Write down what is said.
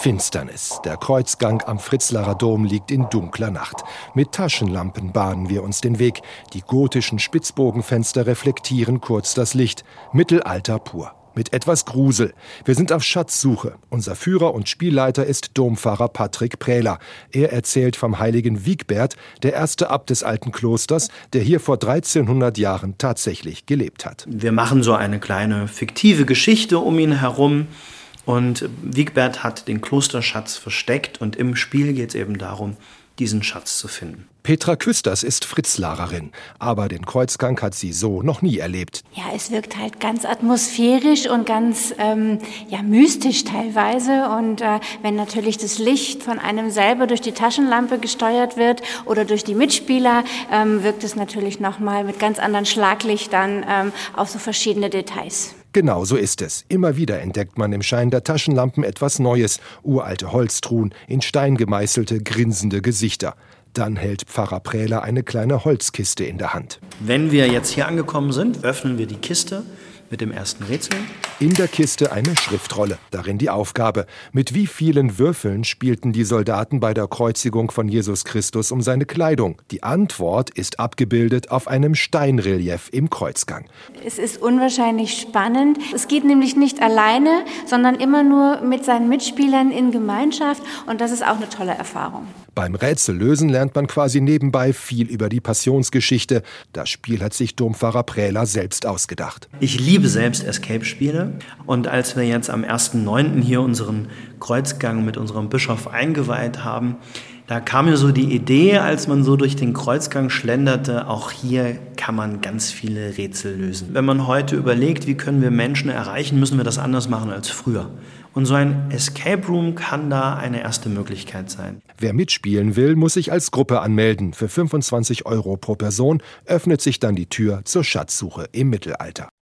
Finsternis. Der Kreuzgang am Fritzlarer Dom liegt in dunkler Nacht. Mit Taschenlampen bahnen wir uns den Weg. Die gotischen Spitzbogenfenster reflektieren kurz das Licht. Mittelalter pur. Mit etwas Grusel. Wir sind auf Schatzsuche. Unser Führer und Spielleiter ist Dompfarrer Patrick Prähler. Er erzählt vom heiligen Wigbert, der erste Abt des alten Klosters, der hier vor 1300 Jahren tatsächlich gelebt hat. Wir machen so eine kleine fiktive Geschichte um ihn herum. Und Wigbert hat den Klosterschatz versteckt und im Spiel geht es eben darum, diesen Schatz zu finden. Petra Küsters ist Fritzlarerin, aber den Kreuzgang hat sie so noch nie erlebt. Ja, es wirkt halt ganz atmosphärisch und ganz mystisch teilweise. Und wenn natürlich das Licht von einem selber durch die Taschenlampe gesteuert wird oder durch die Mitspieler, wirkt es natürlich nochmal mit ganz anderen Schlaglichtern auf so verschiedene Details. Genau so ist es. Immer wieder entdeckt man im Schein der Taschenlampen etwas Neues. Uralte Holztruhen, in Stein gemeißelte, grinsende Gesichter. Dann hält Pfarrer Prähler eine kleine Holzkiste in der Hand. Wenn wir jetzt hier angekommen sind, öffnen wir die Kiste mit dem ersten Rätsel. In der Kiste eine Schriftrolle, darin die Aufgabe. Mit wie vielen Würfeln spielten die Soldaten bei der Kreuzigung von Jesus Christus um seine Kleidung? Die Antwort ist abgebildet auf einem Steinrelief im Kreuzgang. Es ist unwahrscheinlich spannend. Es geht nämlich nicht alleine, sondern immer nur mit seinen Mitspielern in Gemeinschaft. Und das ist auch eine tolle Erfahrung. Beim Rätsellösen lernt man quasi nebenbei viel über die Passionsgeschichte. Das Spiel hat sich Dompfarrer Prähler selbst ausgedacht. Ich liebe selbst Escape-Spiele. Und als wir jetzt am 1.9. hier unseren Kreuzgang mit unserem Bischof eingeweiht haben, da kam mir so die Idee, als man so durch den Kreuzgang schlenderte, auch hier kann man ganz viele Rätsel lösen. Wenn man heute überlegt, wie können wir Menschen erreichen, müssen wir das anders machen als früher. Und so ein Escape Room kann da eine erste Möglichkeit sein. Wer mitspielen will, muss sich als Gruppe anmelden. Für 25 € pro Person öffnet sich dann die Tür zur Schatzsuche im Mittelalter.